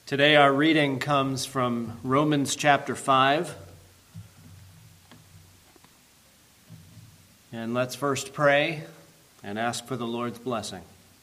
Today our reading comes from Romans chapter 5. And let's first pray and ask for the Lord's blessing.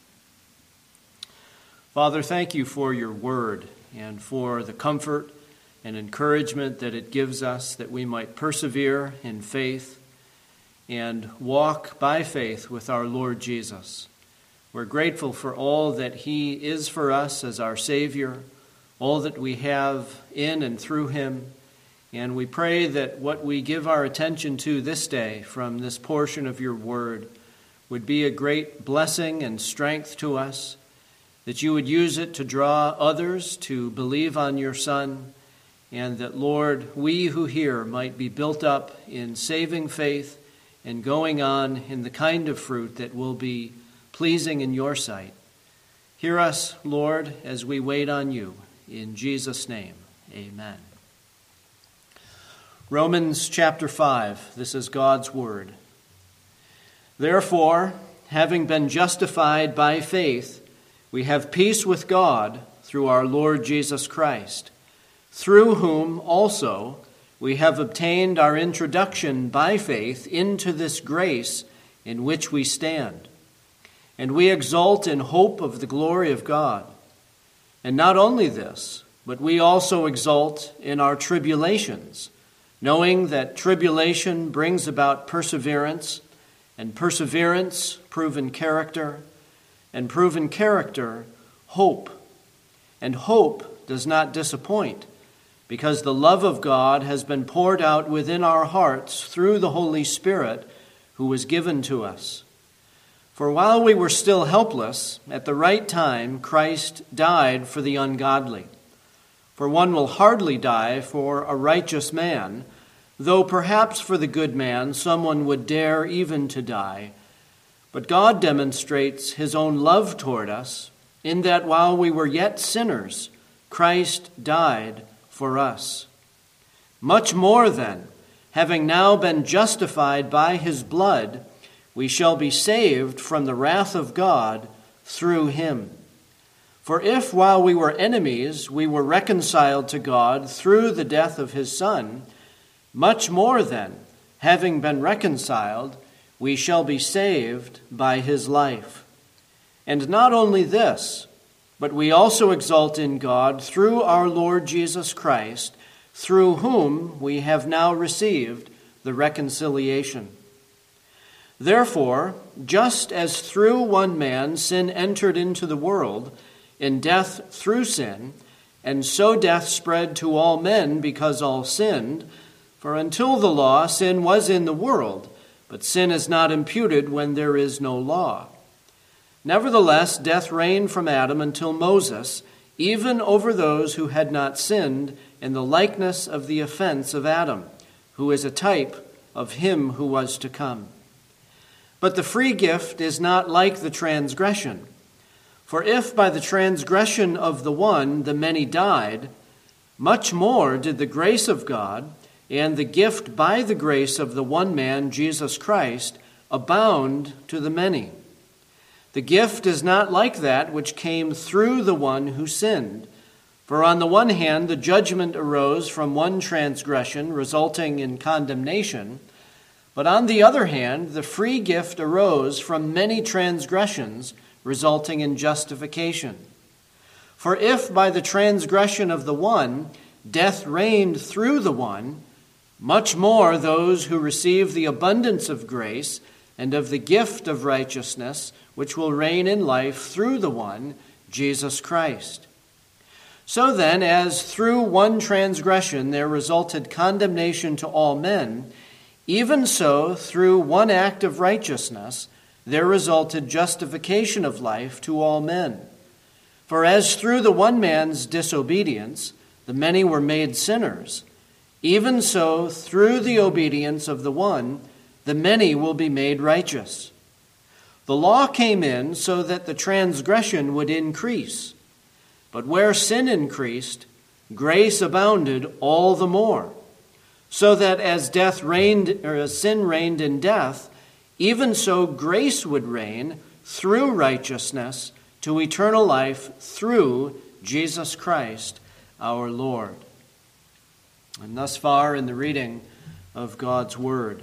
Father, thank you for your word and for the comfort and encouragement that it gives us, that we might persevere in faith and walk by faith with our Lord Jesus. We're grateful for all that he is for us as our Savior, all that we have in and through him, and we pray that what we give our attention to this day from this portion of your word would be a great blessing and strength to us, that you would use it to draw others to believe on your Son, and that, Lord, we who hear might be built up in saving faith and going on in the kind of fruit that will be pleasing in your sight. Hear us, Lord, as we wait on you. In Jesus' name, amen. Romans chapter 5, this is God's word. Therefore, having been justified by faith, we have peace with God through our Lord Jesus Christ, through whom also we have obtained our introduction by faith into this grace in which we stand. And we exult in hope of the glory of God. And not only this, but we also exult in our tribulations, knowing that tribulation brings about perseverance, and perseverance, proven character, and proven character, hope. And hope does not disappoint, because the love of God has been poured out within our hearts through the Holy Spirit who was given to us. For while we were still helpless, at the right time Christ died for the ungodly. For one will hardly die for a righteous man, though perhaps for the good man someone would dare even to die. But God demonstrates his own love toward us, in that while we were yet sinners, Christ died for us. Much more then, having now been justified by his blood, we shall be saved from the wrath of God through him. For if while we were enemies we were reconciled to God through the death of his Son, much more then, having been reconciled, we shall be saved by his life. And not only this, but we also exult in God through our Lord Jesus Christ, through whom we have now received the reconciliation. Therefore, just as through one man sin entered into the world, in death through sin, and so death spread to all men because all sinned, for until the law sin was in the world, but sin is not imputed when there is no law. Nevertheless, death reigned from Adam until Moses, even over those who had not sinned in the likeness of the offense of Adam, who is a type of him who was to come. But the free gift is not like the transgression. For if by the transgression of the one the many died, much more did the grace of God and the gift by the grace of the one man, Jesus Christ, abound to the many. The gift is not like that which came through the one who sinned. For on the one hand, the judgment arose from one transgression, resulting in condemnation. But on the other hand, the free gift arose from many transgressions, resulting in justification. For if by the transgression of the one, death reigned through the one, much more those who receive the abundance of grace and of the gift of righteousness, which will reign in life through the one, Jesus Christ. So then, as through one transgression there resulted condemnation to all men, even so, through one act of righteousness, there resulted justification of life to all men. For as through the one man's disobedience, the many were made sinners, even so, through the obedience of the one, the many will be made righteous. The law came in so that the transgression would increase. But where sin increased, grace abounded all the more. So that as sin reigned in death, even so grace would reign through righteousness to eternal life through Jesus Christ, our Lord. And thus far in the reading of God's Word.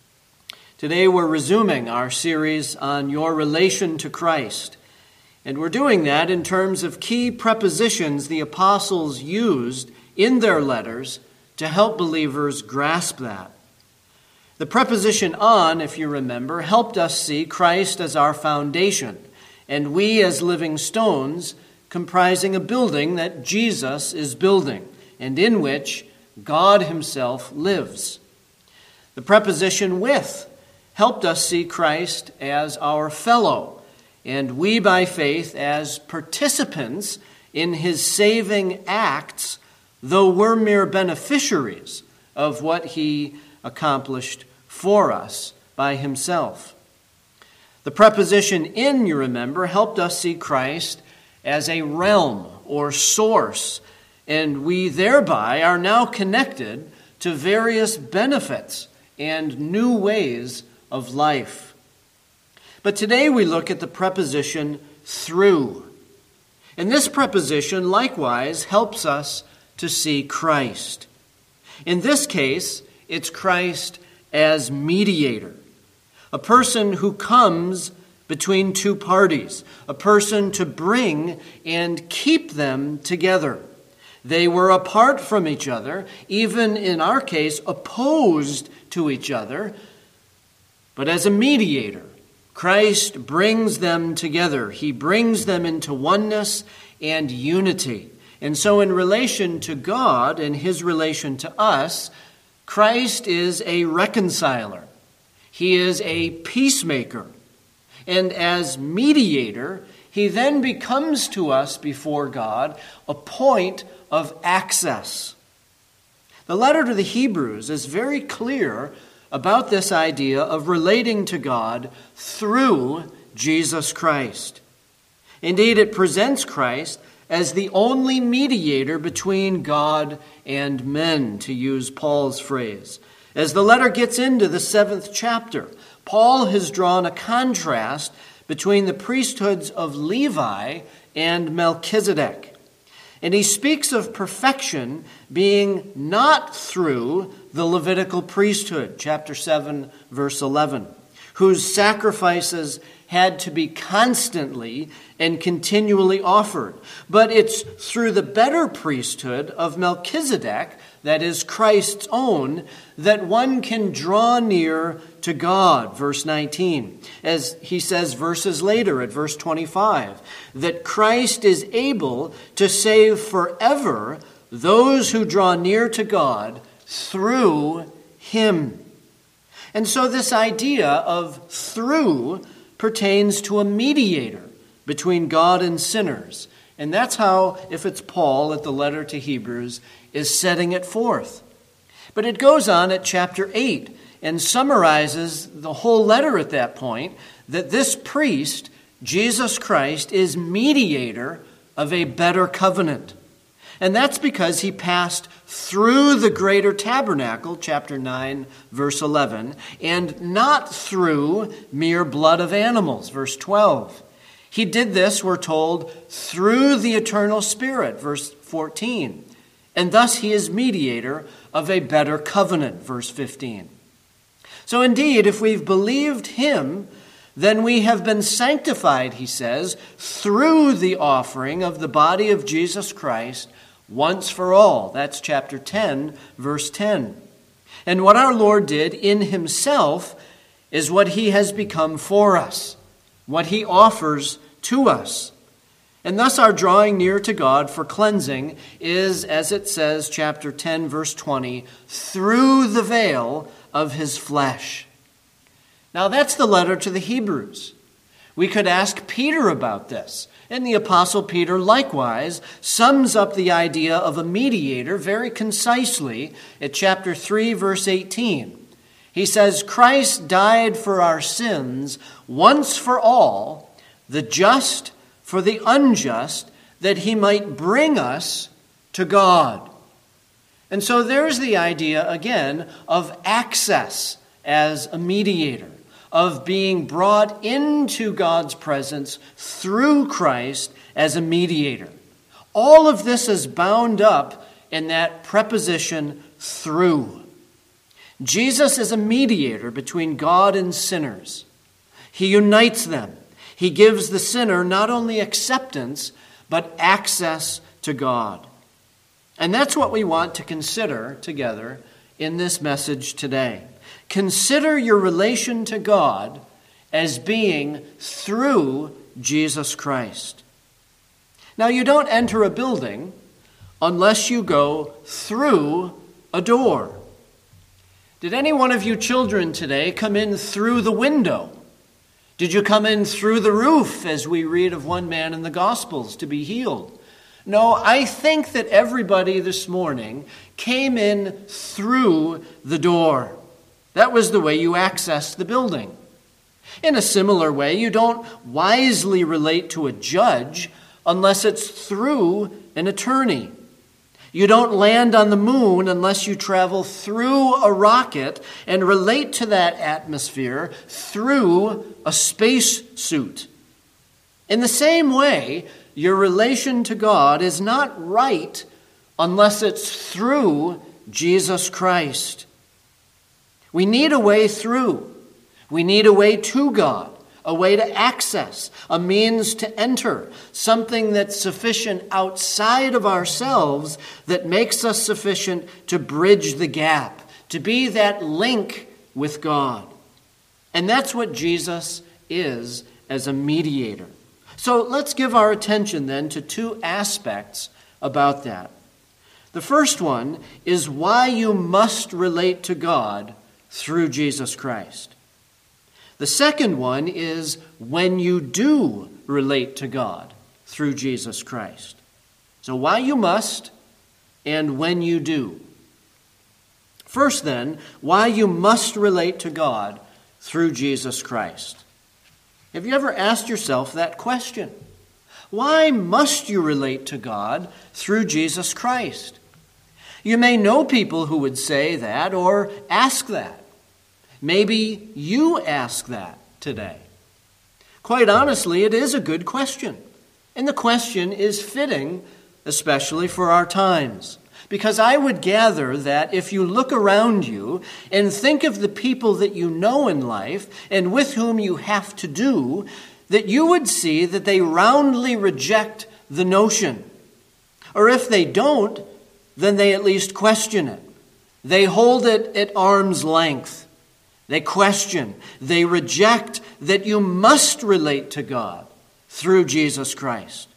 Today we're resuming our series on your relation to Christ. And we're doing that in terms of key prepositions the apostles used in their letters to help believers grasp that. The preposition on, if you remember, helped us see Christ as our foundation, and we as living stones comprising a building that Jesus is building, and in which God himself lives. The preposition with helped us see Christ as our fellow, and we by faith as participants in his saving acts, though we're mere beneficiaries of what he accomplished for us by himself. The preposition in, you remember, helped us see Christ as a realm or source, and we thereby are now connected to various benefits and new ways of life. But today we look at the preposition through. And this preposition likewise helps us to see Christ. In this case, it's Christ as mediator, a person who comes between two parties, a person to bring and keep them together. They were apart from each other, even in our case, opposed to each other. But as a mediator, Christ brings them together. He brings them into oneness and unity. And so in relation to God and his relation to us, Christ is a reconciler. He is a peacemaker. And as mediator, he then becomes to us before God a point of access. The letter to the Hebrews is very clear about this idea of relating to God through Jesus Christ. Indeed, it presents Christ as the only mediator between God and men, to use Paul's phrase. As the letter gets into the 7th chapter, Paul has drawn a contrast between the priesthoods of Levi and Melchizedek. And he speaks of perfection being not through the Levitical priesthood, chapter 7, verse 11, whose sacrifices had to be constantly and continually offered. But it's through the better priesthood of Melchizedek, that is Christ's own, that one can draw near to God, verse 19. As he says verses later at verse 25, that Christ is able to save forever those who draw near to God through him. And so this idea of through pertains to a mediator between God and sinners. And that's how, if it's Paul at the letter to Hebrews, is setting it forth. But it goes on at chapter 8 and summarizes the whole letter at that point, that this priest, Jesus Christ, is mediator of a better covenant. And that's because he passed through the greater tabernacle, chapter 9, verse 11, and not through mere blood of animals, verse 12. He did this, we're told, through the eternal Spirit, verse 14. And thus he is mediator of a better covenant, verse 15. So indeed, if we've believed him, then we have been sanctified, he says, through the offering of the body of Jesus Christ once for all. That's chapter 10, verse 10. And what our Lord did in himself is what he has become for us, what he offers to us. And thus our drawing near to God for cleansing is, as it says, chapter 10, verse 20, through the veil of his flesh. Now that's the letter to the Hebrews. We could ask Peter about this. And the Apostle Peter likewise sums up the idea of a mediator very concisely at chapter 3, verse 18. He says, Christ died for our sins once for all, the just for the unjust, that he might bring us to God. And so there's the idea, again, of access as a mediator, of being brought into God's presence through Christ as a mediator. All of this is bound up in that preposition through. Jesus is a mediator between God and sinners. He unites them. He gives the sinner not only acceptance, but access to God. And that's what we want to consider together in this message today. Consider your relation to God as being through Jesus Christ. Now, you don't enter a building unless you go through a door. Did any one of you children today come in through the window? Did you come in through the roof, as we read of one man in the Gospels, to be healed? No, I think that everybody this morning came in through the door. That was the way you accessed the building. In a similar way, you don't wisely relate to a judge unless it's through an attorney. You don't land on the moon unless you travel through a rocket and relate to that atmosphere through a space suit. In the same way, your relation to God is not right unless it's through Jesus Christ. We need a way through. We need a way to God, a way to access, a means to enter, something that's sufficient outside of ourselves that makes us sufficient to bridge the gap, to be that link with God. And that's what Jesus is as a mediator. So let's give our attention then to two aspects about that. The first one is why you must relate to God through Jesus Christ. The second one is when you do relate to God through Jesus Christ. So why you must and when you do. First then, why you must relate to God through Jesus Christ. Have you ever asked yourself that question? Why must you relate to God through Jesus Christ? You may know people who would say that or ask that. Maybe you ask that today. Quite honestly, it is a good question. And the question is fitting, especially for our times. Because I would gather that if you look around you and think of the people that you know in life and with whom you have to do, that you would see that they roundly reject the notion. Or if they don't, then they at least question it. They hold it at arm's length. They question, they reject that you must relate to God through Jesus Christ.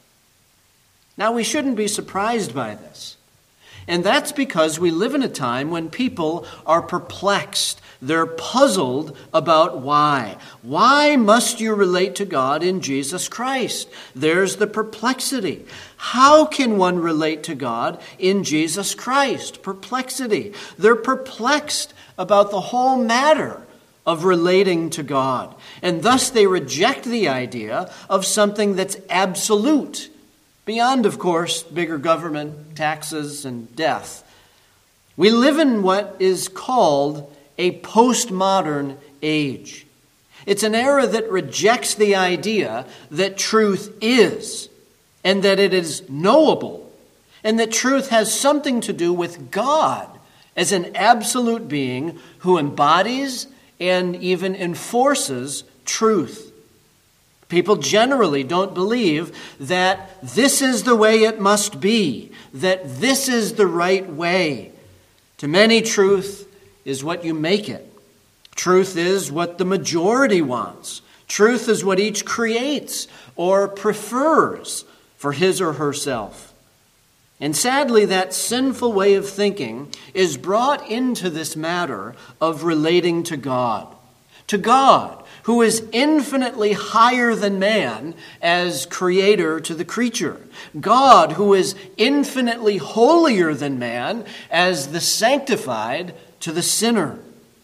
Now, we shouldn't be surprised by this. And that's because we live in a time when people are perplexed. They're puzzled about why. Why must you relate to God in Jesus Christ? There's the perplexity. How can one relate to God in Jesus Christ? Perplexity. They're perplexed about the whole matter of relating to God. And thus they reject the idea of something that's absolute, beyond, of course, bigger government, taxes, and death. We live in what is called a postmodern age. It's an era that rejects the idea that truth is, and that it is knowable, and that truth has something to do with God as an absolute being who embodies and even enforces truth. People generally don't believe that this is the way it must be, that this is the right way. To many, truth is what you make it. Truth is what the majority wants. Truth is what each creates or prefers for his or herself. And sadly, that sinful way of thinking is brought into this matter of relating to God. To God, who is infinitely higher than man as creator to the creature. God, who is infinitely holier than man as the sanctified to the sinner.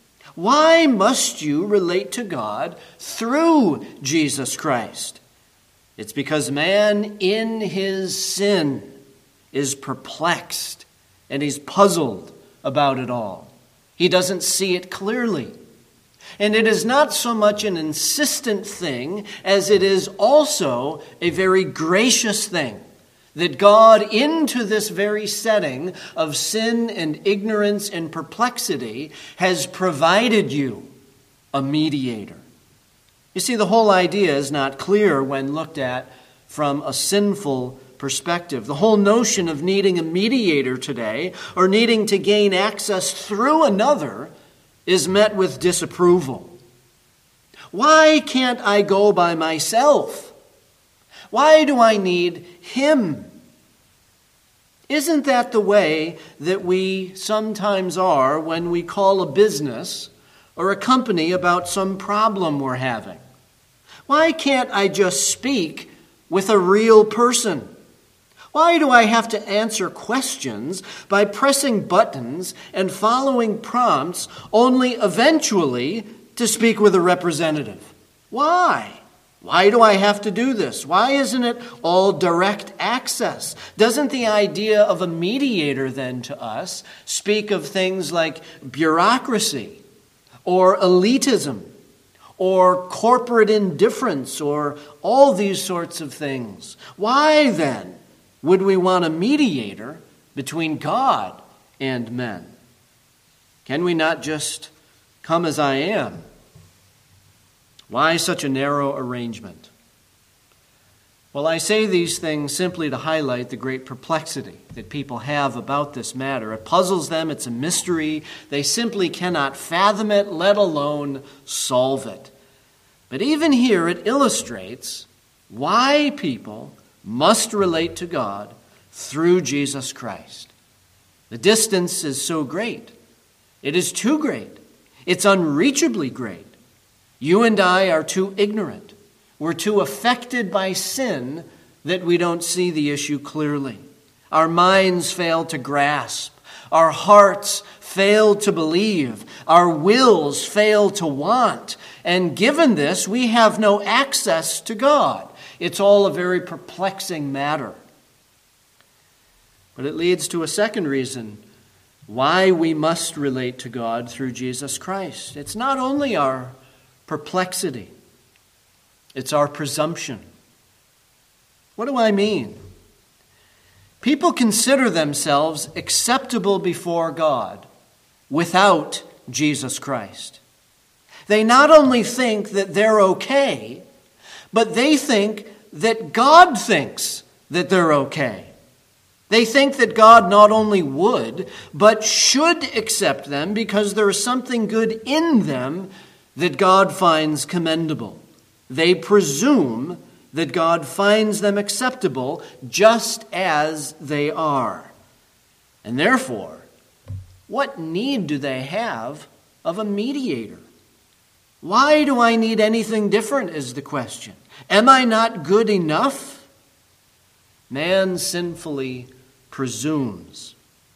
Why must you relate to God through Jesus Christ? It's because man in his sin is perplexed and he's puzzled about it all. He doesn't see it clearly. And it is not so much an insistent thing as it is also a very gracious thing that God, into this very setting of sin and ignorance and perplexity, has provided you a mediator. You see, the whole idea is not clear when looked at from a sinful perspective. The whole notion of needing a mediator today, or needing to gain access through another, is met with disapproval. Why can't I go by myself? Why do I need him? Isn't that the way that we sometimes are when we call a business or a company about some problem we're having? Why can't I just speak with a real person? Why do I have to answer questions by pressing buttons and following prompts only eventually to speak with a representative? Why? Why do I have to do this? Why isn't it all direct access? Doesn't the idea of a mediator then to us speak of things like bureaucracy or elitism or corporate indifference or all these sorts of things? Why then would we want a mediator between God and men? Can we not just come as I am? Why such a narrow arrangement? Well, I say these things simply to highlight the great perplexity that people have about this matter. It puzzles them. It's a mystery. They simply cannot fathom it, let alone solve it. But even here, it illustrates why people must relate to God through Jesus Christ. The distance is so great. It is too great. It's unreachably great. You and I are too ignorant. We're too affected by sin that we don't see the issue clearly. Our minds fail to grasp. Our hearts fail to believe. Our wills fail to want. And given this, we have no access to God. It's all a very perplexing matter. But it leads to a second reason why we must relate to God through Jesus Christ. It's not only our perplexity, it's our presumption. What do I mean? People consider themselves acceptable before God without Jesus Christ. They not only think that they're okay, but they think that God thinks that they're okay. They think that God not only would, but should accept them because there is something good in them that God finds commendable. They presume that God finds them acceptable just as they are. And therefore, what need do they have of a mediator? Why do I need anything different is the question. Am I not good enough? Man sinfully presumes.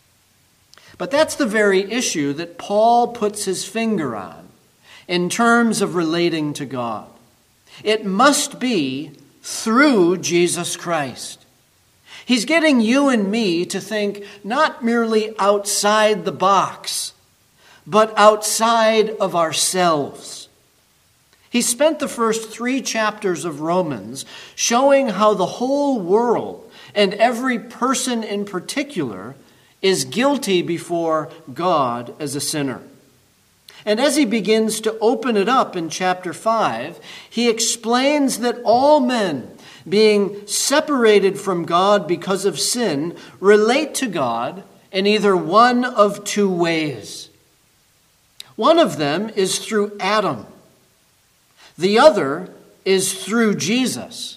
But that's the very issue that Paul puts his finger on in terms of relating to God. It must be through Jesus Christ. He's getting you and me to think not merely outside the box, but outside of ourselves. He spent the first 3 chapters of Romans showing how the whole world and every person in particular is guilty before God as a sinner. And as he begins to open it up in chapter 5, he explains that all men, being separated from God because of sin, relate to God in either one of 2 ways. One of them is through Adam. The other is through Jesus.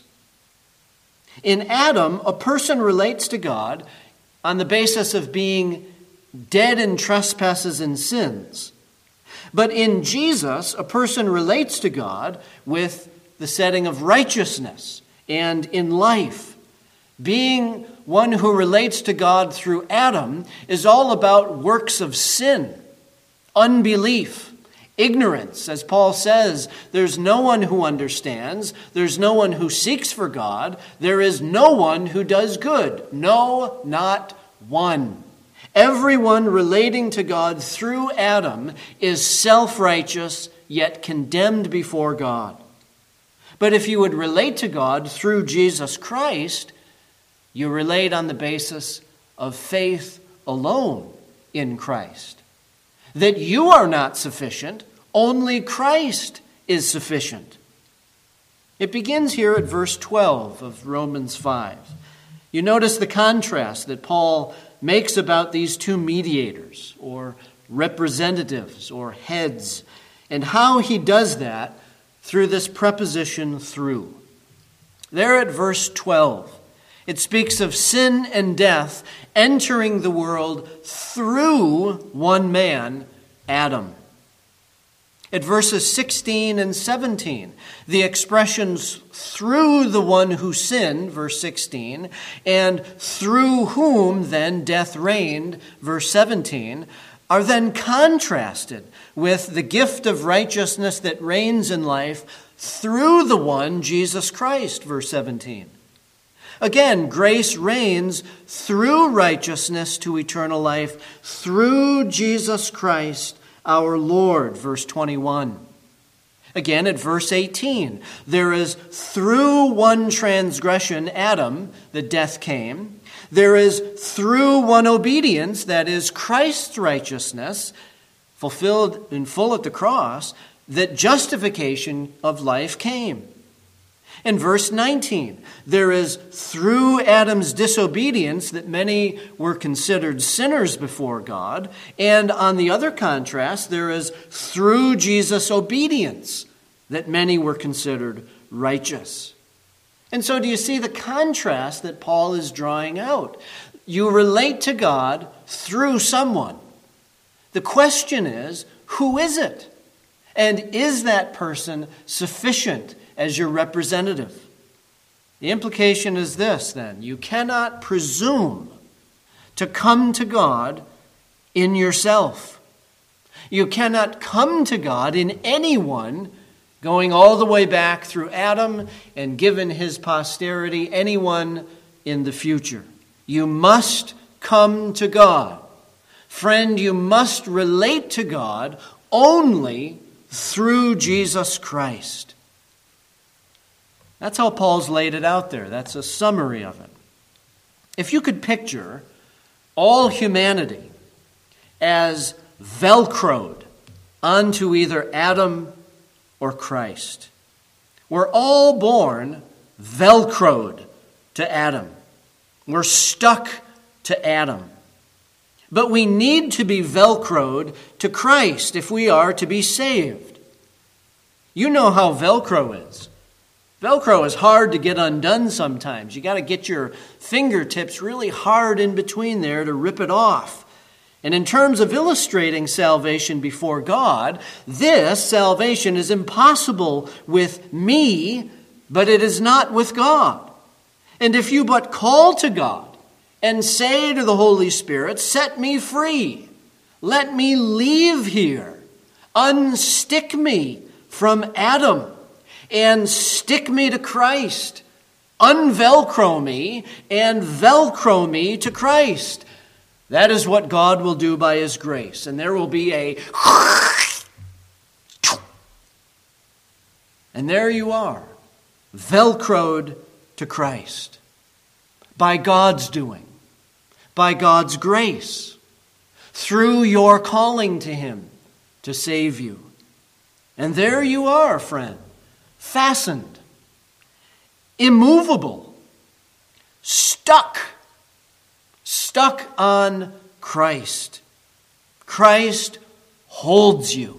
In Adam, a person relates to God on the basis of being dead in trespasses and sins. But in Jesus, a person relates to God with the setting of righteousness and in life. Being one who relates to God through Adam is all about works of sin, unbelief, ignorance. As Paul says, there's no one who understands, there's no one who seeks for God, there is no one who does good. No, not one. Everyone relating to God through Adam is self-righteous, yet condemned before God. But if you would relate to God through Jesus Christ, You relate on the basis of faith alone in Christ. That you are not sufficient, only Christ is sufficient. It begins here at verse 12 of Romans 5. You notice the contrast that Paul makes about these two mediators, or representatives, or heads, and how he does that through this preposition through. There at verse 12, it speaks of sin and death entering the world through one man, Adam. At verses 16 and 17, the expressions through the one who sinned, verse 16, and through whom then death reigned, verse 17, are then contrasted with the gift of righteousness that reigns in life through the one, Jesus Christ, verse 17. Again, grace reigns through righteousness to eternal life through Jesus Christ, our Lord, verse 21. Again, at verse 18, there is through one transgression, Adam, that death came. There is through one obedience, that is Christ's righteousness, fulfilled in full at the cross, that justification of life came. In verse 19, there is through Adam's disobedience that many were considered sinners before God. And on the other contrast, there is through Jesus' obedience that many were considered righteous. And so do you see the contrast that Paul is drawing out? You relate to God through someone. The question is, who is it? And is that person sufficient as your representative? The implication is this, then. You cannot presume to come to God in yourself. You cannot come to God in anyone, going all the way back through Adam and given his posterity, anyone in the future. You must come to God. Friend, you must relate to God only through Jesus Christ. That's how Paul's laid it out there. That's a summary of it. If you could picture all humanity as velcroed onto either Adam or Christ. We're all born velcroed to Adam. We're stuck to Adam. But we need to be velcroed to Christ if we are to be saved. You know how Velcro is. Velcro is hard to get undone sometimes. You got to get your fingertips really hard in between there to rip it off. And in terms of illustrating salvation before God, this salvation is impossible with me, but it is not with God. And if you but call to God and say to the Holy Spirit, set me free, let me leave here, unstick me from Adam, and stick me to Christ. Unvelcro me and velcro me to Christ. That is what God will do by His grace. And there will be a... And there you are, velcroed to Christ. By God's doing. By God's grace. Through your calling to Him to save you. And there you are, friend. Fastened, immovable, stuck on Christ. Christ holds you.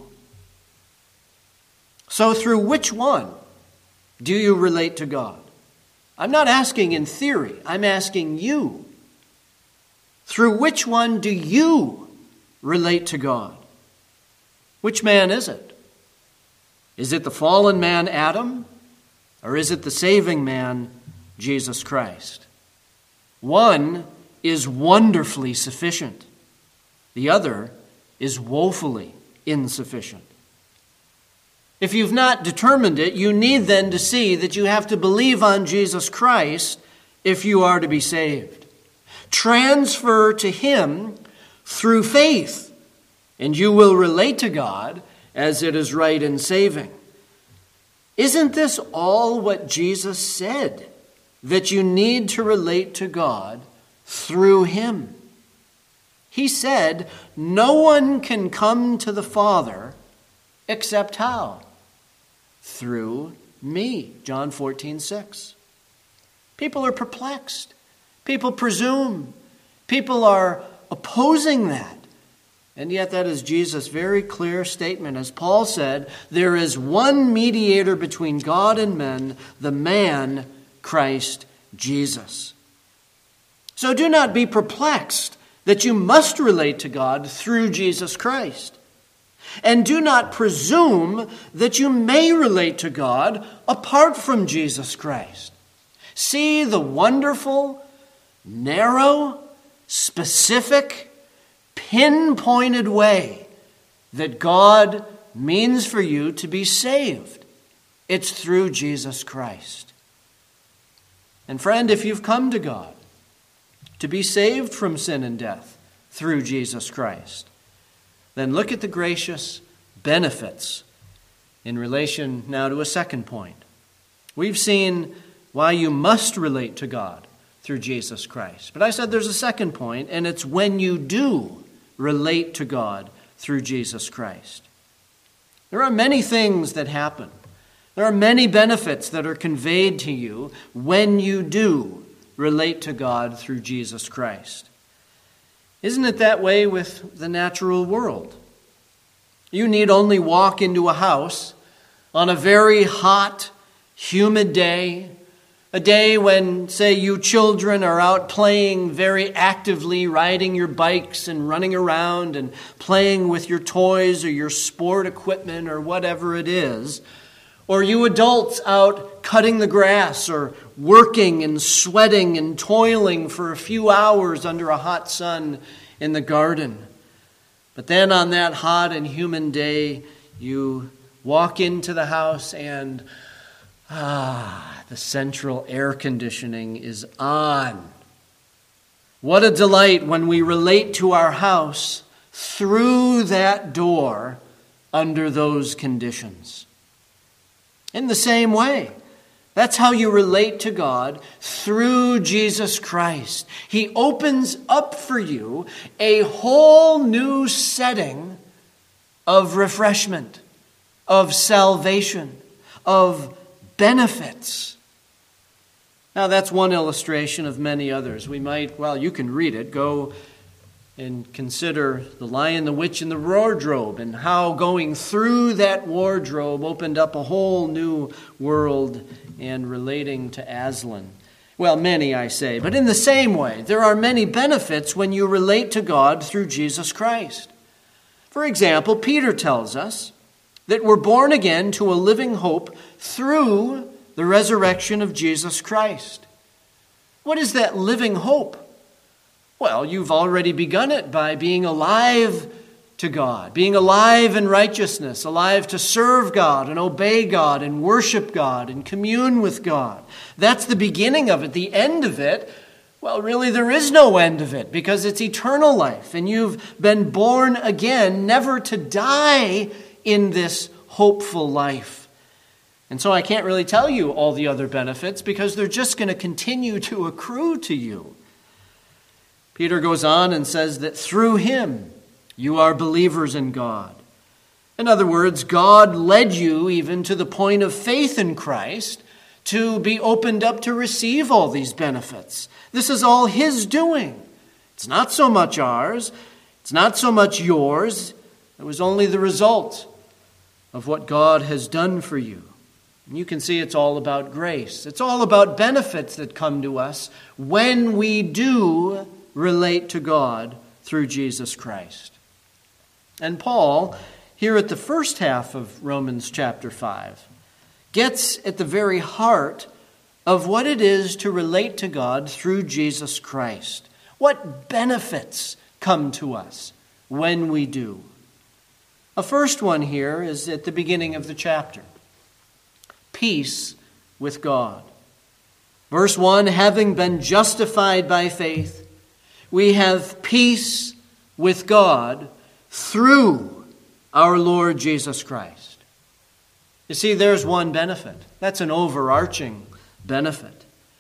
So through which one do you relate to God? I'm not asking in theory, I'm asking you. Through which one do you relate to God? Which man is it? Is it the fallen man, Adam? Or is it the saving man, Jesus Christ? One is wonderfully sufficient. The other is woefully insufficient. If you've not determined it, you need then to see that you have to believe on Jesus Christ if you are to be saved. Transfer to Him through faith, and you will relate to God as it is right in saving. Isn't this all what Jesus said that you need to relate to God through him. He said, no one can come to the Father except how? Through me. John 14:6. People are perplexed. People presume. People are opposing that. And yet that is Jesus' very clear statement. As Paul said, there is one mediator between God and men, the man, Christ Jesus. So do not be perplexed that you must relate to God through Jesus Christ. And do not presume that you may relate to God apart from Jesus Christ. See the wonderful, narrow, specific, pinpointed way that God means for you to be saved. It's through Jesus Christ. And friend, if you've come to God to be saved from sin and death through Jesus Christ, then look at the gracious benefits in relation now to a second point. We've seen why you must relate to God through Jesus Christ. But I said there's a second point, and it's when you do relate to God through Jesus Christ. There are many things that happen. There are many benefits that are conveyed to you when you do relate to God through Jesus Christ. Isn't it that way with the natural world? You need only walk into a house on a very hot, humid day, a day when, say, you children are out playing very actively, riding your bikes and running around and playing with your toys or your sport equipment or whatever it is. Or you adults out cutting the grass or working and sweating and toiling for a few hours under a hot sun in the garden. But then on that hot and humid day, you walk into the house and the central air conditioning is on. What a delight when we relate to our house through that door under those conditions. In the same way, that's how you relate to God through Jesus Christ. He opens up for you a whole new setting of refreshment, of salvation, of benefits. Now, that's one illustration of many others. We might, you can read it. Go and consider The Lion, the Witch, and the Wardrobe, and how going through that wardrobe opened up a whole new world and relating to Aslan. Well, many, I say. But in the same way, there are many benefits when you relate to God through Jesus Christ. For example, Peter tells us that we're born again to a living hope through the resurrection of Jesus Christ. What is that living hope? Well, you've already begun it by being alive to God, being alive in righteousness, alive to serve God and obey God and worship God and commune with God. That's the beginning of it. The end of it, well, really there is no end of it because it's eternal life and you've been born again, never to die in this hopeful life. And so I can't really tell you all the other benefits because they're just going to continue to accrue to you. Peter goes on and says that through him you are believers in God. In other words, God led you even to the point of faith in Christ to be opened up to receive all these benefits. This is all his doing. It's not so much ours. It's not so much yours. It was only the result of what God has done for you. And you can see it's all about grace. It's all about benefits that come to us when we do relate to God through Jesus Christ. And Paul, here at the first half of Romans chapter 5, gets at the very heart of what it is to relate to God through Jesus Christ. What benefits come to us when we do? A first one here is at the beginning of the chapter. Peace with God. Verse 1, having been justified by faith, we have peace with God through our Lord Jesus Christ. You see, there's one benefit. That's an overarching benefit.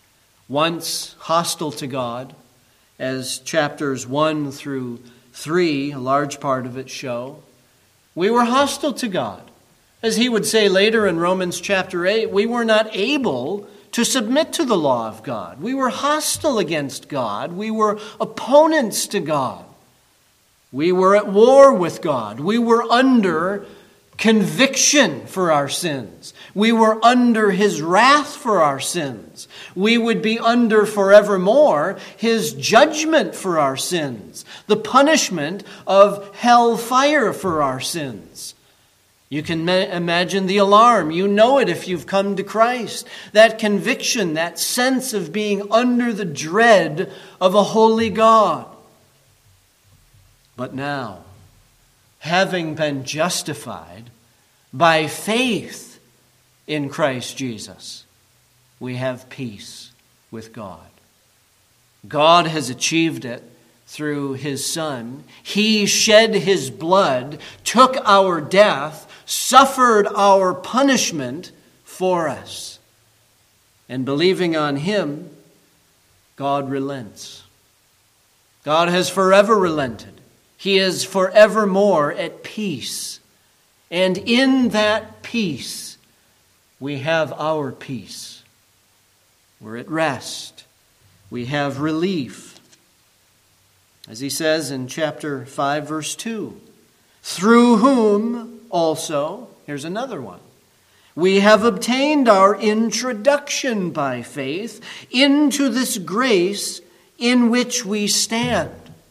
once hostile to God, as chapters 1 through 3, a large part of it, show. We were hostile to God. As he would say later in Romans chapter 8, we were not able to submit to the law of God. We were hostile against God. We were opponents to God. We were at war with God. We were under conviction for our sins. We were under his wrath for our sins. We would be under forevermore his judgment for our sins, the punishment of hell fire for our sins. You can imagine the alarm. You know it if you've come to Christ. That conviction, that sense of being under the dread of a holy God. But now, having been justified by faith in Christ Jesus, we have peace with God. God has achieved it through his Son. He shed his blood, took our death, suffered our punishment for us. And believing on him, God relents. God has forever relented. He is forevermore at peace. And in that peace, we have our peace. We're at rest. We have relief. As he says in chapter 5, verse 2, through whom also, here's another one, we have obtained our introduction by faith into this grace in which we stand.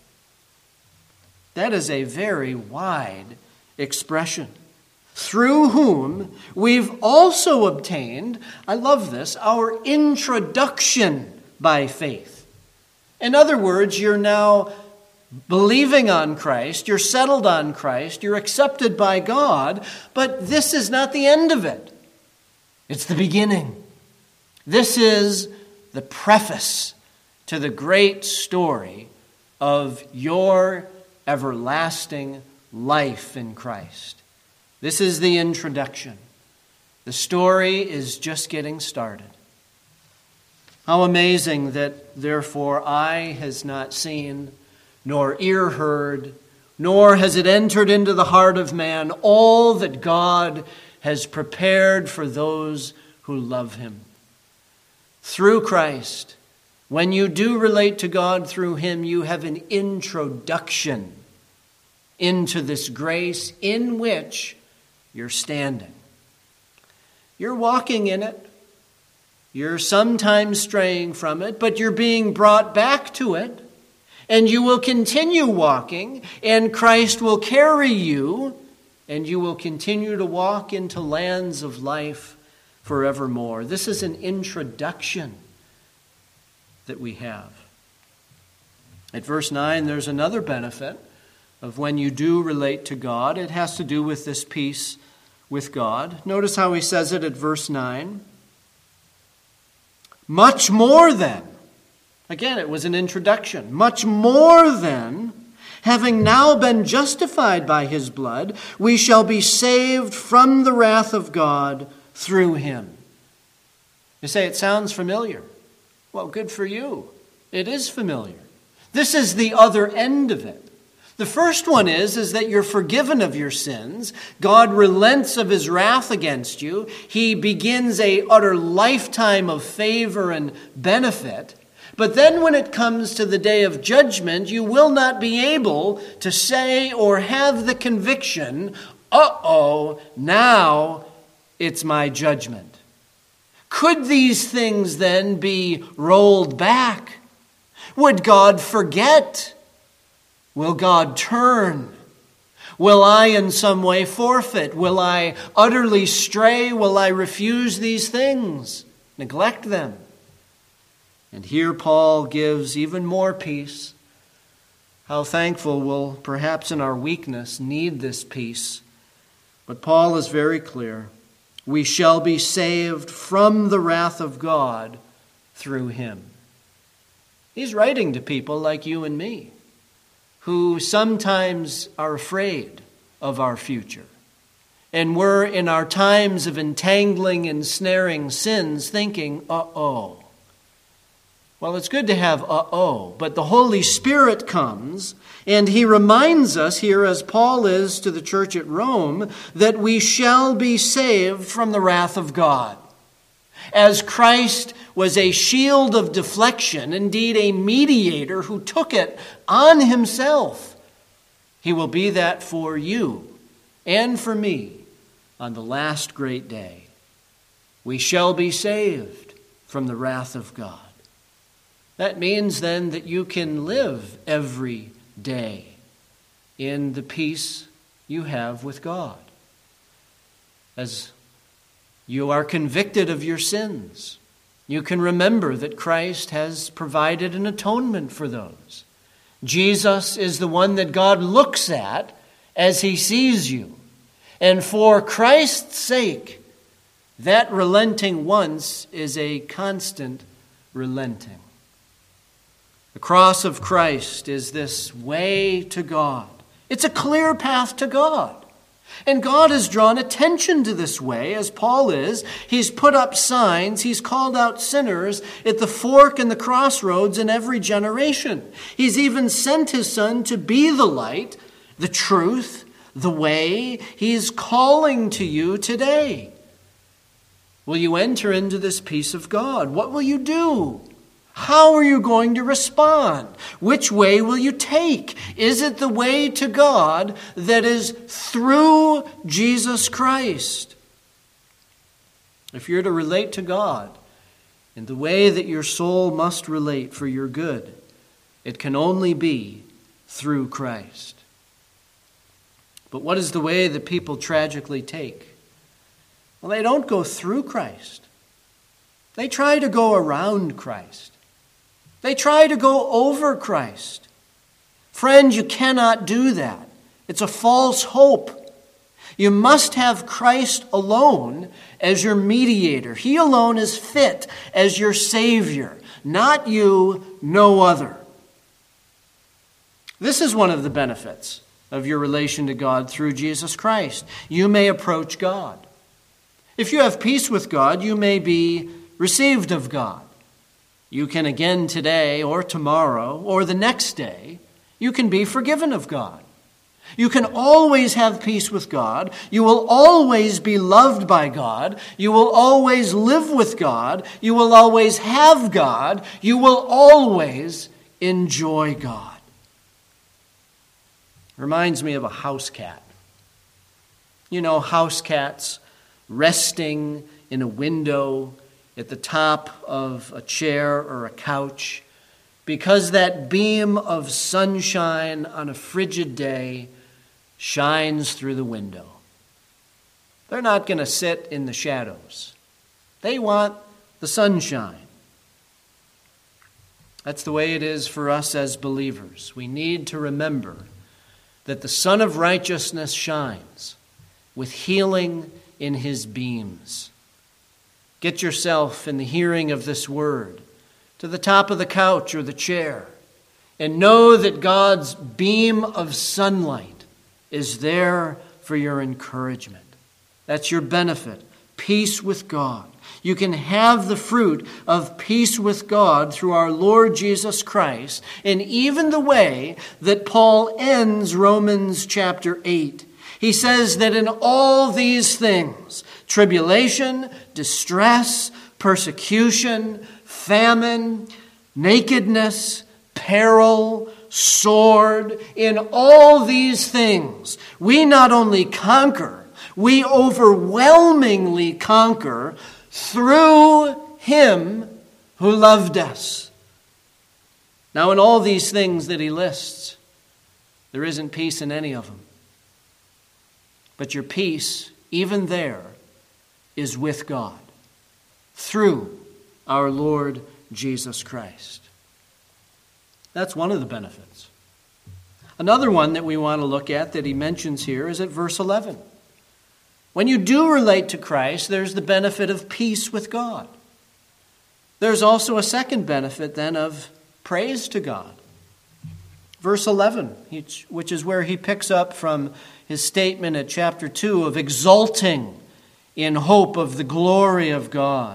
That is a very wide expression. Through whom we've also obtained, I love this, our introduction by faith. In other words, you're now believing on Christ, you're settled on Christ, you're accepted by God, but this is not the end of it. It's the beginning. This is the preface to the great story of your everlasting life in Christ. This is the introduction. The story is just getting started. How amazing that, therefore, eye has not seen, nor ear heard, nor has it entered into the heart of man all that God has prepared for those who love him. Through Christ, when you do relate to God through him, you have an introduction into this grace in which you're standing. You're walking in it. You're sometimes straying from it, but you're being brought back to it. And you will continue walking, and Christ will carry you, and you will continue to walk into lands of life forevermore. This is an introduction that we have. At verse 9, there's another benefit of when you do relate to God. It has to do with this peace with God. Notice how he says it at verse 9. Much more than, again, it was an introduction. Much more than, having now been justified by his blood, we shall be saved from the wrath of God through him. You say, it sounds familiar. Well, good for you. It is familiar. This is the other end of it. The first one is that you're forgiven of your sins. God relents of his wrath against you. He begins a utter lifetime of favor and benefit. But then when it comes to the day of judgment, you will not be able to say or have the conviction, now it's my judgment. Could these things then be rolled back? Would God forget? Will God turn? Will I in some way forfeit? Will I utterly stray? Will I refuse these things? Neglect them? And here Paul gives even more peace. How thankful we'll, perhaps in our weakness, need this peace. But Paul is very clear. We shall be saved from the wrath of God through him. He's writing to people like you and me, who sometimes are afraid of our future. And we're in our times of entangling and snaring sins thinking, Well, it's good to have but the Holy Spirit comes and he reminds us here, as Paul is to the church at Rome, that we shall be saved from the wrath of God. As Christ was a shield of deflection, indeed a mediator who took it on himself, he will be that for you and for me on the last great day. We shall be saved from the wrath of God. That means then that you can live every day in the peace you have with God. As you are convicted of your sins, you can remember that Christ has provided an atonement for those. Jesus is the one that God looks at as he sees you. And for Christ's sake, that relenting once is a constant relenting. The cross of Christ is this way to God. It's a clear path to God. And God has drawn attention to this way, as Paul is. He's put up signs. He's called out sinners at the fork and the crossroads in every generation. He's even sent his Son to be the light, the truth, the way. He's calling to you today. Will you enter into this peace of God? What will you do? How are you going to respond? Which way will you take? Is it the way to God that is through Jesus Christ? If you're to relate to God in the way that your soul must relate for your good, it can only be through Christ. But what is the way that people tragically take? Well, they don't go through Christ. They try to go around Christ. They try to go over Christ. Friend, you cannot do that. It's a false hope. You must have Christ alone as your mediator. He alone is fit as your Savior. Not you, no other. This is one of the benefits of your relation to God through Jesus Christ. You may approach God. If you have peace with God, you may be received of God. You can again today or tomorrow or the next day, you can be forgiven of God. You can always have peace with God. You will always be loved by God. You will always live with God. You will always have God. You will always enjoy God. Reminds me of a house cat. You know, house cats resting in a window at the top of a chair or a couch, because that beam of sunshine on a frigid day shines through the window. They're not going to sit in the shadows. They want the sunshine. That's the way it is for us as believers. We need to remember that the Son of Righteousness shines with healing in his beams. Get yourself in the hearing of this word to the top of the couch or the chair and know that God's beam of sunlight is there for your encouragement. That's your benefit, peace with God. You can have the fruit of peace with God through our Lord Jesus Christ, in even the way that Paul ends Romans chapter 8. He says that in all these things, tribulation, distress, persecution, famine, nakedness, peril, sword, in all these things, we not only conquer, we overwhelmingly conquer through him who loved us. Now, in all these things that he lists, there isn't peace in any of them. But your peace, even there, is with God through our Lord Jesus Christ. That's one of the benefits. Another one that we want to look at that he mentions here is at verse 11. When you do relate to Christ, there's the benefit of peace with God. There's also a second benefit then of praise to God. Verse 11, which is where he picks up from his statement at chapter 2 of exulting in hope of the glory of God.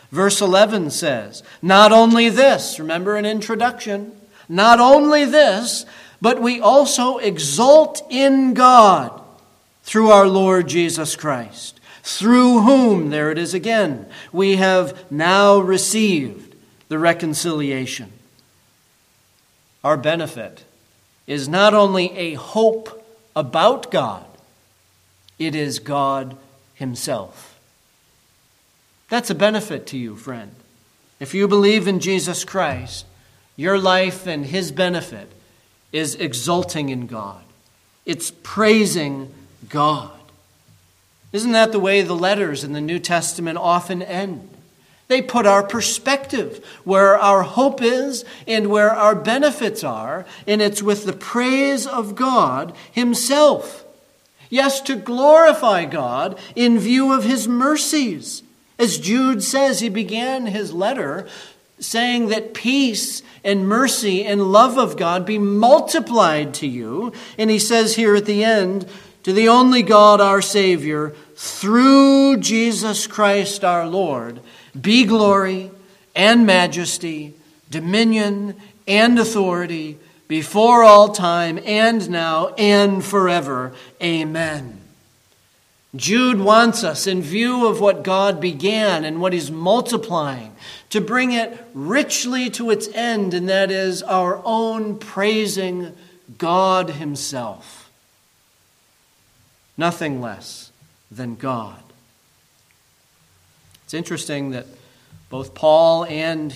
Verse 11 says, not only this, remember an introduction, not only this, but we also exult in God through our Lord Jesus Christ, through whom, there it is again, we have now received the reconciliation. Our benefit is not only a hope about God, it is God Himself. That's a benefit to you, friend. If you believe in Jesus Christ, your life and His benefit is exulting in God. It's praising God. Isn't that the way the letters in the New Testament often end? They put our perspective where our hope is and where our benefits are, and it's with the praise of God Himself. Yes, to glorify God in view of His mercies. As Jude says, he began his letter saying that peace and mercy and love of God be multiplied to you. And he says here at the end, to the only God our Savior, through Jesus Christ our Lord, be glory and majesty, dominion and authority before all time and now and forever. Amen. Jude wants us, in view of what God began and what He's multiplying, to bring it richly to its end, and that is our own praising God Himself. Nothing less than God. It's interesting that both Paul and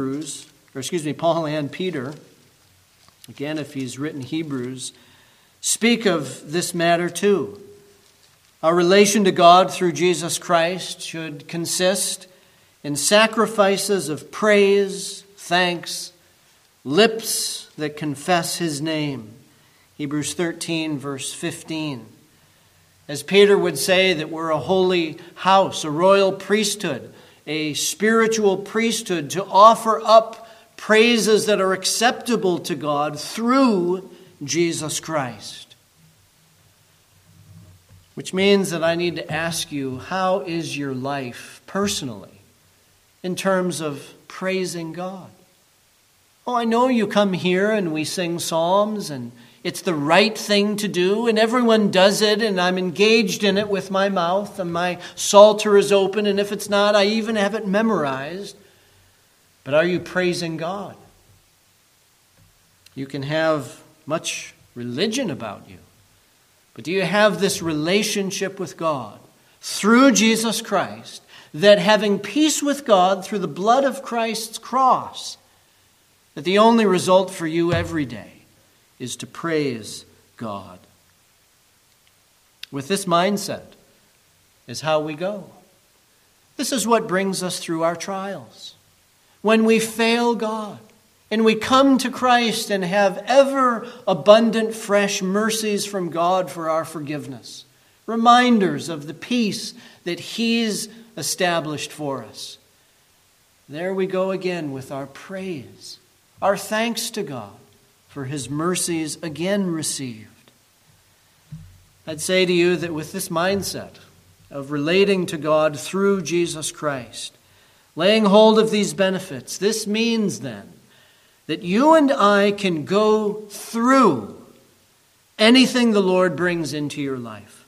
Peter, again, if he's written Hebrews, speak of this matter too. Our relation to God through Jesus Christ should consist in sacrifices of praise, thanks, lips that confess His name. Hebrews 13, verse 15. As Peter would say that we're a holy house, a royal priesthood, a spiritual priesthood to offer up praises that are acceptable to God through Jesus Christ. Which means that I need to ask you, how is your life personally in terms of praising God? Oh, I know you come here and we sing psalms and it's the right thing to do and everyone does it and I'm engaged in it with my mouth and my psalter is open, and if it's not, I even have it memorized. But are you praising God? You can have much religion about you, but do you have this relationship with God through Jesus Christ, that having peace with God through the blood of Christ's cross, that the only result for you every day is to praise God? With this mindset is how we go. This is what brings us through our trials. When we fail God, and we come to Christ and have ever abundant fresh mercies from God for our forgiveness. Reminders of the peace that He's established for us. There we go again with our praise, our thanks to God for His mercies again received. I'd say to you that with this mindset of relating to God through Jesus Christ, laying hold of these benefits, this means then that you and I can go through anything the Lord brings into your life,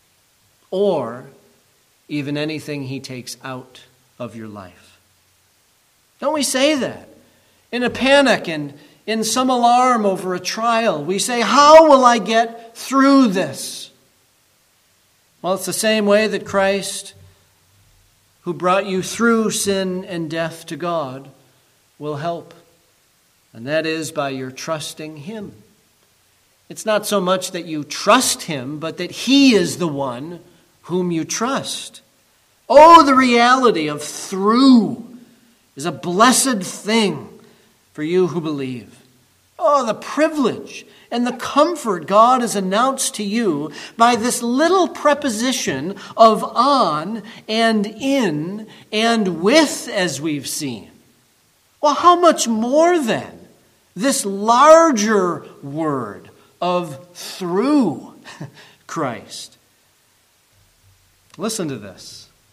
or even anything He takes out of your life. Don't we say that? In a panic and in some alarm over a trial, we say, how will I get through this? Well, it's the same way that Christ, who brought you through sin and death to God, will help. And that is by your trusting Him. It's not so much that you trust Him, but that He is the one whom you trust. Oh, the reality of through is a blessed thing for you who believe. Oh, the privilege and the comfort God has announced to you by this little preposition of on and in and with, as we've seen. Well, how much more then this larger word of through Christ? Listen to this.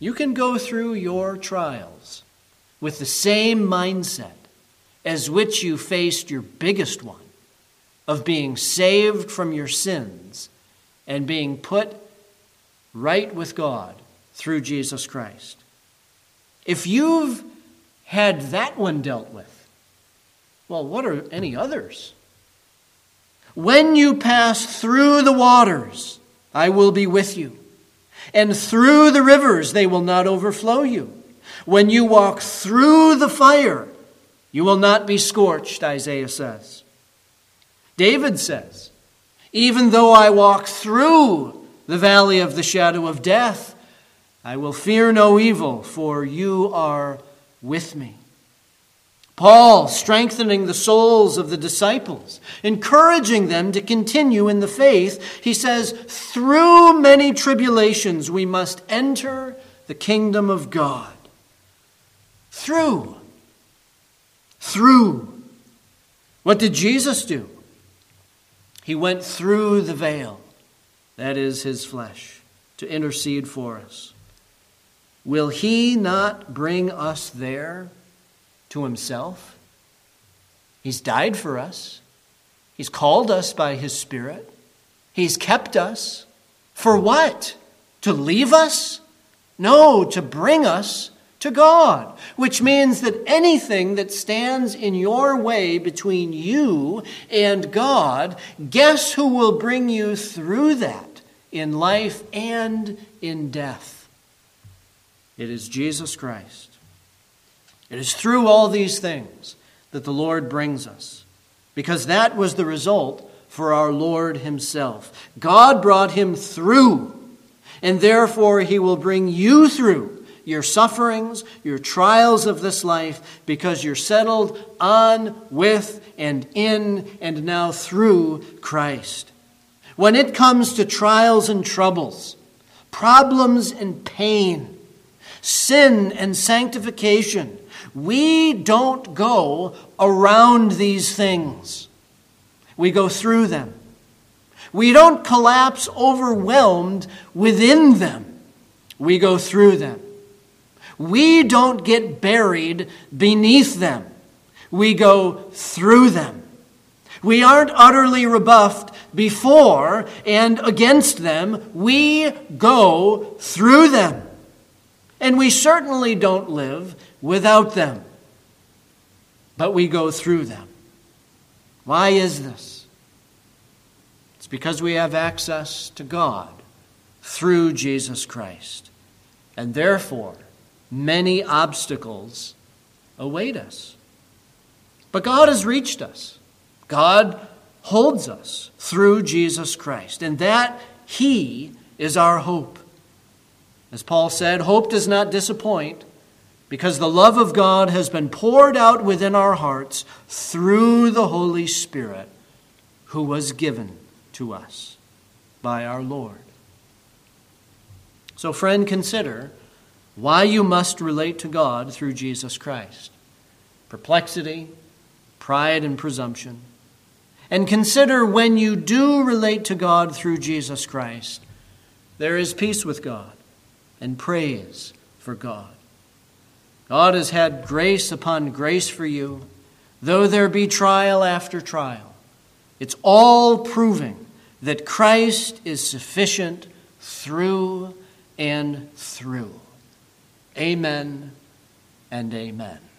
You can go through your trials with the same mindset as which you faced your biggest one of being saved from your sins and being put right with God through Jesus Christ. If you've had that one dealt with, well, what are any others? When you pass through the waters, I will be with you. And through the rivers, they will not overflow you. When you walk through the fire, you will not be scorched, Isaiah says. David says, even though I walk through the valley of the shadow of death, I will fear no evil, for you are with me. Paul, strengthening the souls of the disciples, encouraging them to continue in the faith, he says, through many tribulations we must enter the kingdom of God. Through. What did Jesus do? He went through the veil, that is his flesh, to intercede for us. Will he not bring us there to himself? He's died for us. He's called us by his Spirit. He's kept us. For what? To leave us? No, to bring us to God, which means that anything that stands in your way between you and God, guess who will bring you through that in life and in death? It is Jesus Christ. It is through all these things that the Lord brings us, because that was the result for our Lord himself. God brought him through, and therefore he will bring you through your sufferings, your trials of this life, because you're settled on, with, and in, and now through Christ. When it comes to trials and troubles, problems and pain, sin and sanctification, we don't go around these things. We go through them. We don't collapse overwhelmed within them. We go through them. We don't get buried beneath them. We go through them. We aren't utterly rebuffed before and against them. We go through them. And we certainly don't live without them. But we go through them. Why is this? It's because we have access to God through Jesus Christ. And therefore, many obstacles await us. But God has reached us. God holds us through Jesus Christ. And that he is our hope. As Paul said, hope does not disappoint, because the love of God has been poured out within our hearts through the Holy Spirit, who was given to us by our Lord. So, friend, consider why you must relate to God through Jesus Christ. Perplexity, pride, and presumption. And consider when you do relate to God through Jesus Christ, there is peace with God and praise for God. God has had grace upon grace for you, though there be trial after trial. It's all proving that Christ is sufficient through and through. Amen and amen.